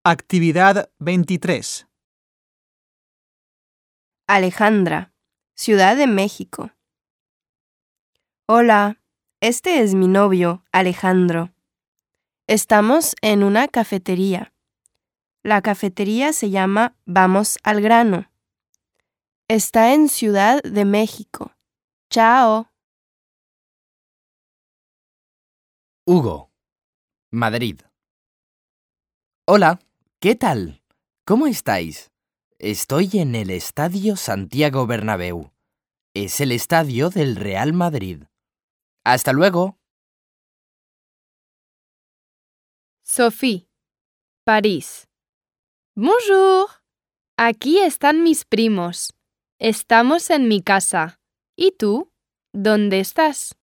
Actividad 23. Alejandra, Ciudad de México. Hola, este es mi novio, Alejandro. Estamos en una cafetería. La cafetería se llama Vamos al Grano. Está en Ciudad de México. Chao. Hugo, Madrid. Hola, ¿qué tal? ¿Cómo estáis? Estoy en el Estadio Santiago Bernabéu. Es el estadio del Real Madrid. ¡Hasta luego! Sophie, París. Bonjour. Aquí están mis primos. Estamos en mi casa. ¿Y tú? ¿Dónde estás?